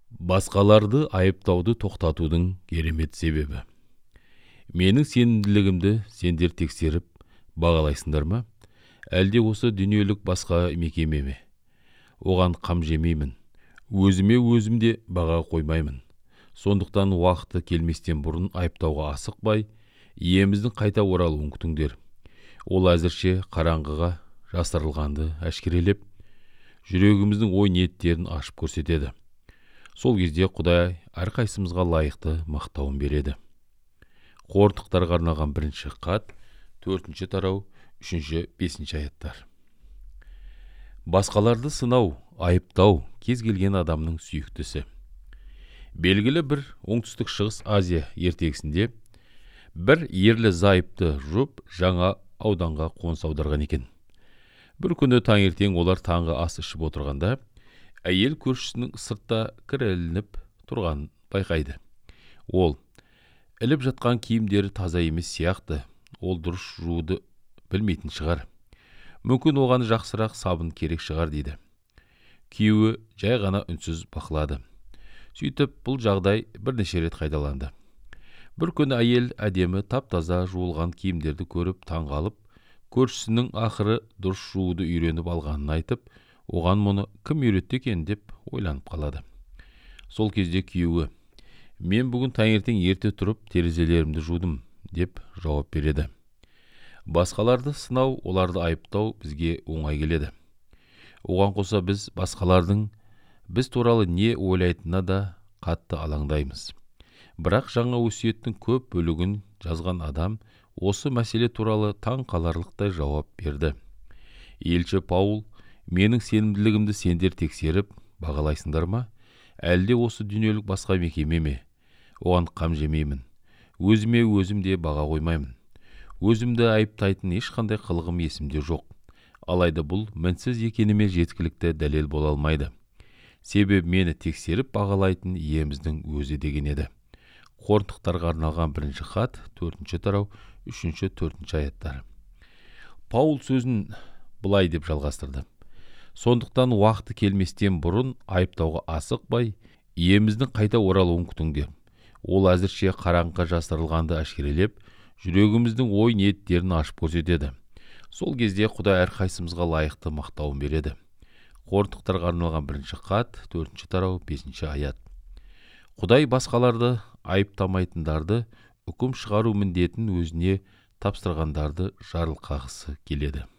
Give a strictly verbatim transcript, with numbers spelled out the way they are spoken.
Басқаларды айыптауды тоқтатудың керемет себебі. Менің сенімділігімді сендер тексеріп бағалайсыңдар ма? Әлде осы дүниелік басқа мекеме ме? Оған қам жемеймін. Өзіме өзімде баға қоймаймын. Сондықтан уақыты келместен бұрын айыптауға асықпай, иеміздің қайта оралуын күтіңдер. Ол әзірше қараңғыға жасырылғанды әшкерелеп, жүрегіміздің ой ниеттерін ашып көрсетеді. Сол кезде Құдай әрқайсымызға лайықты мақтауын береді. Қортықтарға арналған бірінші хат, төртінші тарау, үшінші, бесінші аяттар. Басқаларды сынау, айыптау кез келген адамның сүйіктісі. Белгілі бір оңтүстік шығыс Азия ертегісінде бір ерлі зайыпты жұп жаңа ауданға қоныс аударған екен. Бір күні таңертең олар таңғы ас ішіп отырғанда, әйел көршісінің сыртта кірәлініп тұрғанын байқайды. Ол, іліп жатқан киімдері таза емес сияқты, ол дұрыс жууды білмейтін шығар. Мүмкін оған жақсырақ сабын керек шығар дейді. Күйеуі жай ғана үнсіз бақылады. Сөйтіп, бұл жағдай бірнеше рет қайталанды. Бір күні әйел әдемі тап-таза жуылған киімдерді көріп таңғалып, көршісінің ақыры дұрыс жууды үйреніп алғанын айтып, оған мұны кім үйретті екен деп ойланып қалады. Сол кезде күйеуі, мен бүгін таңертең ерте тұрып терезелерімді жудым деп жауап береді. Басқаларды сынау, оларды айыптау бізге оңай келеді. Оған қоса біз басқалардың біз туралы не ойлайтынына да қатты алаңдаймыз. Бірақ жаңа өсиеттің көп бөлігін жазған адам осы мәселе туралы таң қаларлықтай жауап берді. Елші Паул, менің сенімділігімді сендер тексеріп бағалайсыңдар ма? Әлде осы дүниелік басқа мекеме ме? Оған қам жемеймін. Өзіме өзімде баға қоймаймын. Өзімді айыптайтын ешқандай қылығым есімде жоқ. Алайда бұл мінсіз екеніме жеткілікті дәлел бола алмайды. Себебі мені тексеріп бағалайтын иеміздің өзі деген еді. Қортықтарға арналған бірінші хат, төртінші тарау, үшінші, төртінші аяттар. Паул сөзін былай деп жалғастырды. Сондықтан уақыты келместен бұрын айыптауға асықпай, иеміздің қайта оралуын күтіңдер. Ол әзірше қараңғыға жасырылғанды әшкерелеп, жүрегіміздің ой ниеттерін ашып көрсетеді. Сол кезде Құдай әрқайсымызға лайықты мақтауын береді. Қортықтарға арналған бірінші хат, төртінші тарау, бесінші аят. Құдай басқаларды айыптамайтындарды үкім шығару міндетін өзіне тапсырғандарды жарылқағысы келеді.